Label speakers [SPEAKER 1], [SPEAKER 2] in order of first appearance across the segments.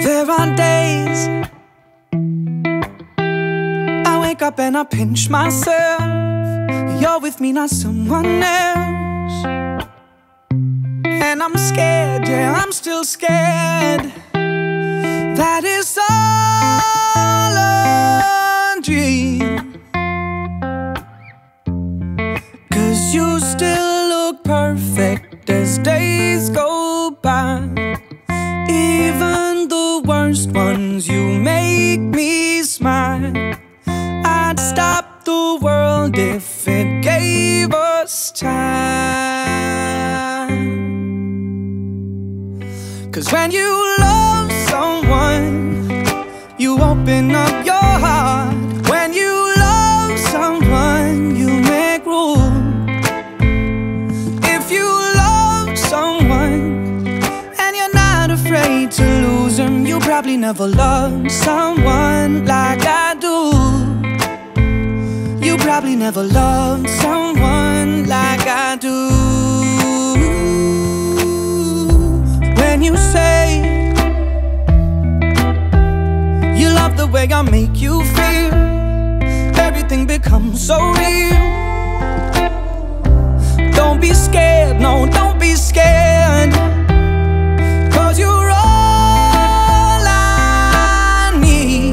[SPEAKER 1] There are days I wake up and I pinch myself. You're with me, not someone else. And I'm scared, yeah, I'm still scared that it's all a dream. 'Cause you still look perfect as days go by. Even the worst ones, you make me smile. I'd stop the world if it gave us time. 'Cause when you love someone, you open up your heart. When you love someone, you make room. If you love someone and you're not afraid to lose them, you probably never loved someone like I do. You probably never loved someone like I do. When you say you love the way I make you feel, everything becomes so real. Don't be scared, no, don't be scared, 'cause you're all I need.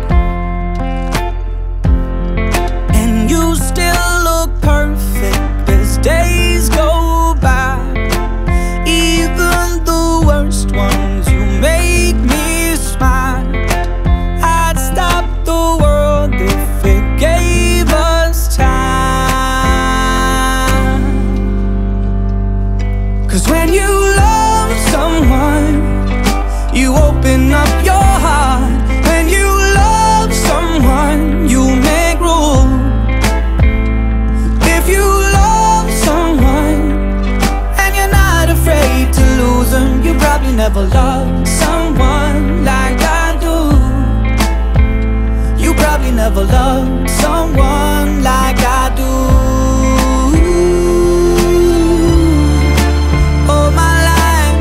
[SPEAKER 1] And you still look perfect as days go by. Even the worst ones, you make me smile. I'd stop the world if it gave us time. 'Cause when you love someone, you open up your heart. When you love someone, you make room. If you love someone and you're not afraid to lose them, you probably never loved someone like I do. You probably never loved someone like I do. All my life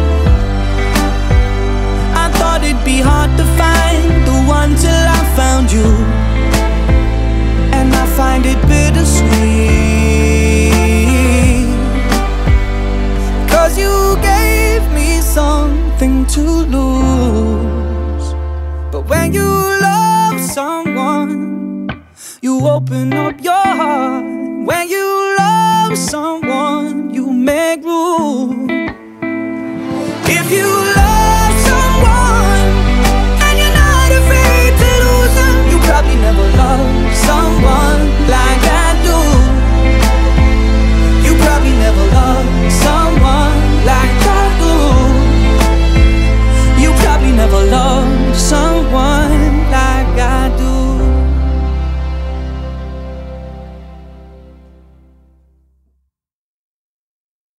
[SPEAKER 1] I thought it'd be hard to find the one till I found you. And I find it bittersweet, 'cause you gave me something to lose. But when you love someone, you open up your heart. When you love someone, you make room.